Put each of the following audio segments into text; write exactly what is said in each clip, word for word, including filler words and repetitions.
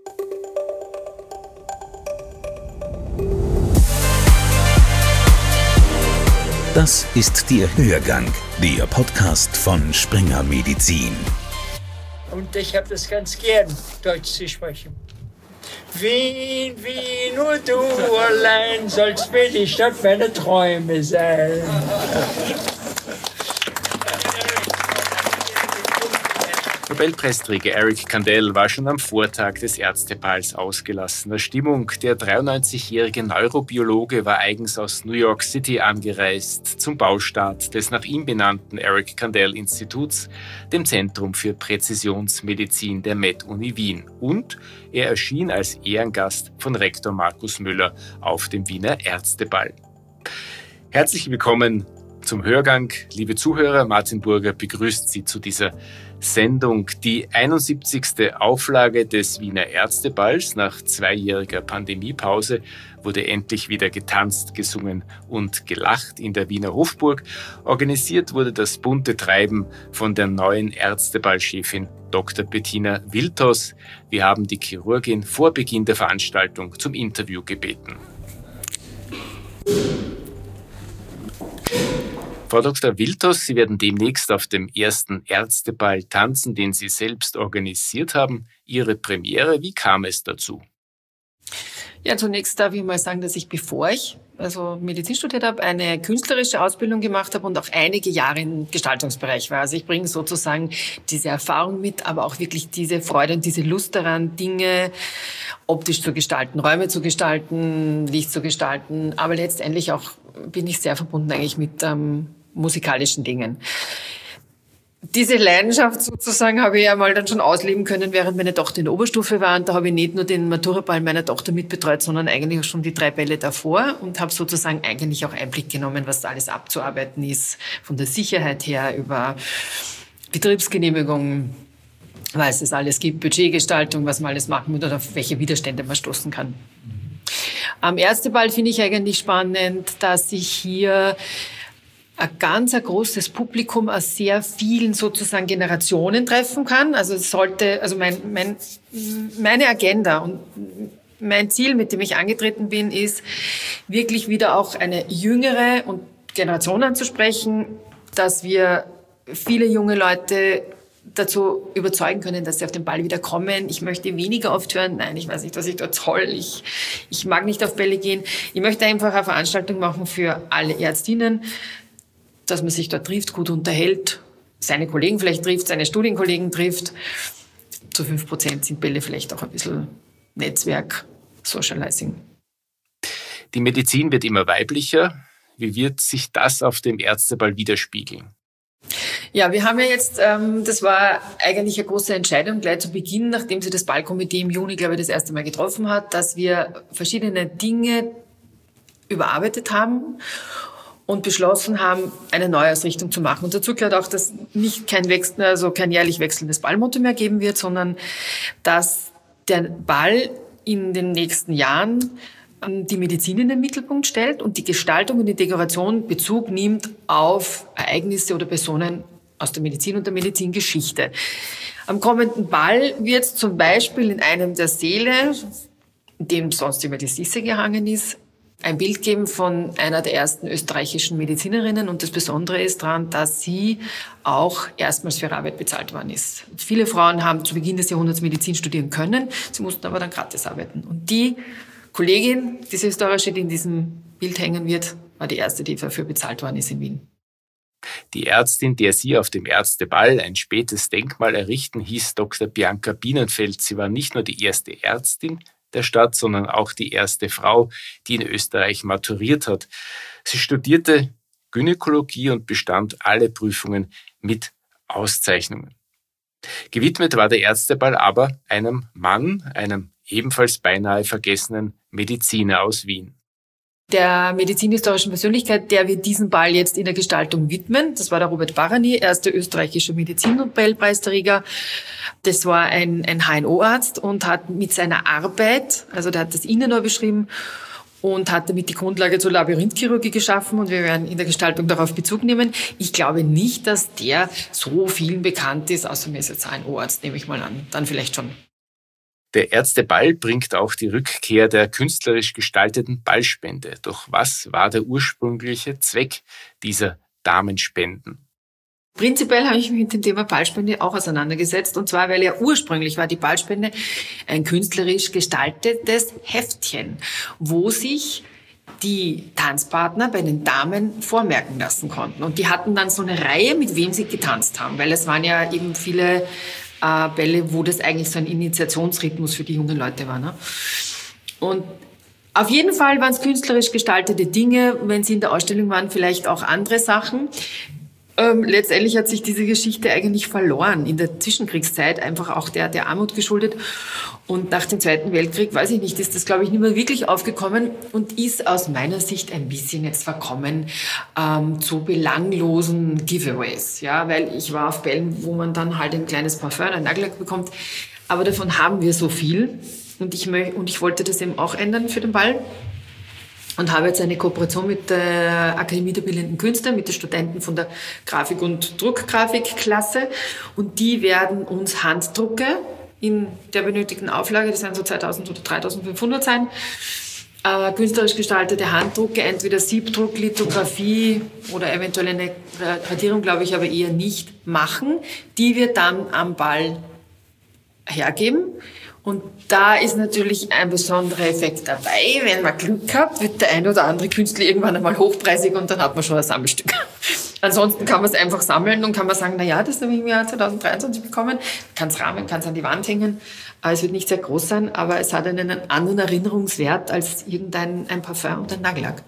Das ist der Hörgang, der Podcast von Springer Medizin. Und ich habe das ganz gern, Deutsch zu sprechen. Wien, Wien, nur du allein sollst mir die Stadt meiner Träume sein. Nobelpreisträger Eric Kandel war schon am Vortag des Ärzteballs ausgelassener Stimmung. Der dreiundneunzigjährige Neurobiologe war eigens aus New York City angereist zum Baustart des nach ihm benannten Eric Kandel Instituts, dem Zentrum für Präzisionsmedizin der Med-Uni Wien. Und er erschien als Ehrengast von Rektor Markus Müller auf dem Wiener Ärzteball. Herzlich willkommen zum Hörgang, liebe Zuhörer. Martin Burger begrüßt Sie zu dieser Sendung. Die einundsiebzigste Auflage des Wiener Ärzteballs nach zweijähriger Pandemiepause wurde endlich wieder getanzt, gesungen und gelacht in der Wiener Hofburg. Organisiert wurde das bunte Treiben von der neuen Ärzteball-Chefin Doktor Bettina Wiltos. Wir haben die Chirurgin vor Beginn der Veranstaltung zum Interview gebeten. Frau Doktor Wiltos, Sie werden demnächst auf dem ersten Ärzteball tanzen, den Sie selbst organisiert haben. Ihre Premiere, wie kam es dazu? Ja, zunächst darf ich mal sagen, dass ich, bevor ich also Medizin studiert habe, eine künstlerische Ausbildung gemacht habe und auch einige Jahre im Gestaltungsbereich war. Also ich bringe sozusagen diese Erfahrung mit, aber auch wirklich diese Freude und diese Lust daran, Dinge optisch zu gestalten, Räume zu gestalten, Licht zu gestalten. Aber letztendlich auch bin ich sehr verbunden eigentlich mit ähm, musikalischen Dingen. Diese Leidenschaft sozusagen habe ich ja mal dann schon ausleben können, während meine Tochter in der Oberstufe war. Und da habe ich nicht nur den Maturaball meiner Tochter mitbetreut, sondern eigentlich auch schon die drei Bälle davor und habe sozusagen eigentlich auch Einblick genommen, was da alles abzuarbeiten ist, von der Sicherheit her über Betriebsgenehmigung, was es alles gibt, Budgetgestaltung, was man alles machen muss oder auf welche Widerstände man stoßen kann. Am Ärzteball finde ich eigentlich spannend, dass ich hier ein ganz ein großes Publikum aus sehr vielen sozusagen Generationen treffen kann. Also es sollte, also mein, mein, meine Agenda und mein Ziel, mit dem ich angetreten bin, ist wirklich wieder auch eine jüngere Generation anzusprechen, dass wir viele junge Leute dazu überzeugen können, dass sie auf den Ball wieder kommen. Ich möchte weniger oft hören, nein, ich weiß nicht, was ich dort toll, ich, ich mag nicht auf Bälle gehen. Ich möchte einfach eine Veranstaltung machen für alle Ärztinnen, dass man sich dort trifft, gut unterhält, seine Kollegen vielleicht trifft, seine Studienkollegen trifft. Zu fünf Prozent sind Bälle vielleicht auch ein bisschen Netzwerk, Socializing. Die Medizin wird immer weiblicher. Wie wird sich das auf dem Ärzteball widerspiegeln? Ja, wir haben ja jetzt, ähm, das war eigentlich eine große Entscheidung gleich zu Beginn, nachdem sich das Ballkomitee im Juni, glaube ich, das erste Mal getroffen hat, dass wir verschiedene Dinge überarbeitet haben und beschlossen haben, eine Neuausrichtung zu machen. Und dazu gehört auch, dass nicht kein Wechsel, also kein jährlich wechselndes Ballmotto mehr geben wird, sondern dass der Ball in den nächsten Jahren die Medizin in den Mittelpunkt stellt und die Gestaltung und die Dekoration Bezug nimmt auf Ereignisse oder Personen aus der Medizin und der Medizingeschichte. Am kommenden Ball wird es zum Beispiel in einem der Säle, in dem sonst immer die Sisse gehangen ist, ein Bild geben von einer der ersten österreichischen Medizinerinnen. Und das Besondere ist daran, dass sie auch erstmals für ihre Arbeit bezahlt worden ist. Viele Frauen haben zu Beginn des Jahrhunderts Medizin studieren können, sie mussten aber dann gratis arbeiten. Und die Kollegin, diese historische, die in diesem Bild hängen wird, war die erste, die dafür bezahlt worden ist in Wien. Die Ärztin, der Sie auf dem Ärzteball ein spätes Denkmal errichten, hieß Doktor Bianca Bienenfeld. Sie war nicht nur die erste Ärztin der Stadt, sondern auch die erste Frau, die in Österreich maturiert hat. Sie studierte Gynäkologie und bestand alle Prüfungen mit Auszeichnungen. Gewidmet war der Ärzteball aber einem Mann, einem ebenfalls beinahe vergessenen Mediziner aus Wien. Der medizinhistorischen Persönlichkeit, der wir diesen Ball jetzt in der Gestaltung widmen, das war der Robert Barany, erster österreichischer Medizin-Nobelpreisträger. Das war ein, ein H N O-Arzt und hat mit seiner Arbeit, also der hat das Innenrohr beschrieben und hat damit die Grundlage zur Labyrinthchirurgie geschaffen und wir werden in der Gestaltung darauf Bezug nehmen. Ich glaube nicht, dass der so vielen bekannt ist, außer mir ist jetzt ein H N O-Arzt, nehme ich mal an, dann vielleicht schon. Der Ärzteball bringt auch die Rückkehr der künstlerisch gestalteten Ballspende. Doch was war der ursprüngliche Zweck dieser Damenspenden? Prinzipiell habe ich mich mit dem Thema Ballspende auch auseinandergesetzt. Und zwar, weil ja ursprünglich war die Ballspende ein künstlerisch gestaltetes Heftchen, wo sich die Tanzpartner bei den Damen vormerken lassen konnten. Und die hatten dann so eine Reihe, mit wem sie getanzt haben. Weil es waren ja eben viele äh, Bälle, wo das eigentlich so ein Initiationsrhythmus für die jungen Leute war. Ne? Und auf jeden Fall waren es künstlerisch gestaltete Dinge. Wenn sie in der Ausstellung waren, vielleicht auch andere Sachen. Ähm, letztendlich hat sich diese Geschichte eigentlich verloren in der Zwischenkriegszeit, einfach auch der, der Armut geschuldet. Und nach dem Zweiten Weltkrieg, weiß ich nicht, ist das, glaube ich, nicht mehr wirklich aufgekommen und ist aus meiner Sicht ein bisschen jetzt verkommen ähm, zu belanglosen Giveaways. Ja, weil ich war auf Bällen, wo man dann halt ein kleines Parfum, ein Nagellack bekommt. Aber davon haben wir so viel. Und ich, mö- und ich wollte das eben auch ändern für den Ball. Und habe jetzt eine Kooperation mit der Akademie der Bildenden Künste, mit den Studenten von der Grafik- und Druckgrafikklasse. Und die werden uns Handdrucke in der benötigten Auflage, das werden so zweitausend oder dreitausendfünfhundert sein, äh, künstlerisch gestaltete Handdrucke, entweder Siebdruck, Lithografie oder eventuell eine Radierung, glaube ich, aber eher nicht machen, die wir dann am Ball hergeben. Und da ist natürlich ein besonderer Effekt dabei. Wenn man Glück hat, wird der ein oder andere Künstler irgendwann einmal hochpreisig und dann hat man schon ein Sammelstück. Ansonsten kann man es einfach sammeln und kann man sagen, na ja, das habe ich im Jahr zweitausenddreiundzwanzig bekommen. Kann es rahmen, kann es an die Wand hängen. Es wird nicht sehr groß sein, aber es hat einen anderen Erinnerungswert als irgendein ein Parfum und ein Nagellack.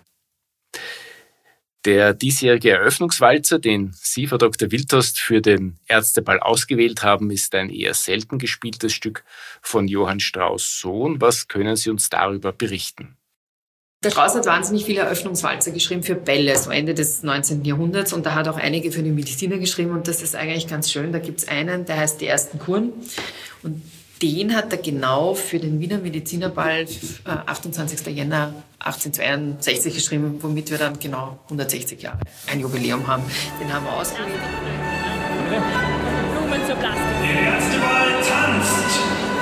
Der diesjährige Eröffnungswalzer, den Sie, Frau Doktor Wildhorst, für den Ärzteball ausgewählt haben, ist ein eher selten gespieltes Stück von Johann Strauss Sohn. Was können Sie uns darüber berichten? Der Strauss hat wahnsinnig viele Eröffnungswalzer geschrieben für Bälle, so Ende des neunzehnten Jahrhunderts. Und da hat auch einige für die Mediziner geschrieben. Und das ist eigentlich ganz schön. Da gibt es einen, der heißt Die ersten Kuren. Und den hat er genau für den Wiener Medizinerball äh, achtundzwanzigsten Jänner achtzehnhundertzweiundsechzig geschrieben, womit wir dann genau hundertsechzig Jahre ein Jubiläum haben. Den haben wir ausgewählt. Blumen zur Plastik. Der Ärzteball tanzt!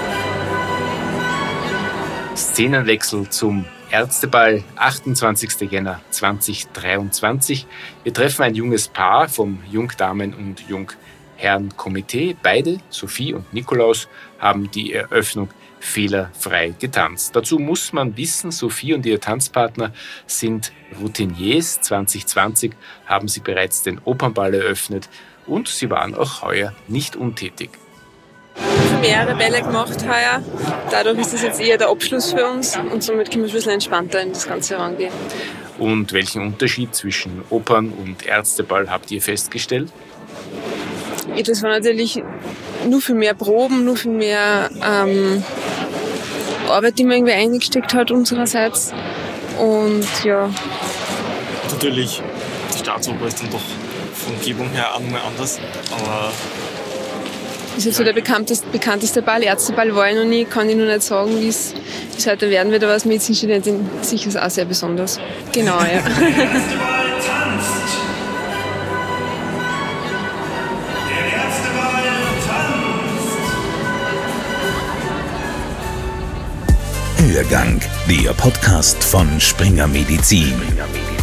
Szenenwechsel zum Ärzteball, achtundzwanzigsten Jänner zweitausenddreiundzwanzig. Wir treffen ein junges Paar vom Jungdamen- und Jungherrenkomitee. Beide, Sophie und Nikolaus, haben die Eröffnung fehlerfrei getanzt. Dazu muss man wissen, Sophie und ihr Tanzpartner sind Routiniers. zwanzig zwanzig haben sie bereits den Opernball eröffnet und sie waren auch heuer nicht untätig. Wir haben mehrere Bälle gemacht heuer. Dadurch ist das jetzt eher der Abschluss für uns und somit können wir ein bisschen entspannter in das Ganze herangehen. Und welchen Unterschied zwischen Opern- und Ärzteball habt ihr festgestellt? Ja, das war natürlich nur viel mehr Proben, nur viel mehr ähm, Arbeit, die man irgendwie eingesteckt hat unsererseits. Und ja. Natürlich, die Staatsoper ist dann doch von Umgebung her auch nochmal anders, aber ist jetzt so der bekannteste, bekannteste Ball. Ärzteball war ich noch nie, kann ich noch nicht sagen, wie es heute werden wird, aber als Medizinstudentin sicher auch sehr besonders. Genau, ja. Der Ärzteball tanzt! Der Ärzteball tanzt! Hörgang, der Podcast von Springer Medizin.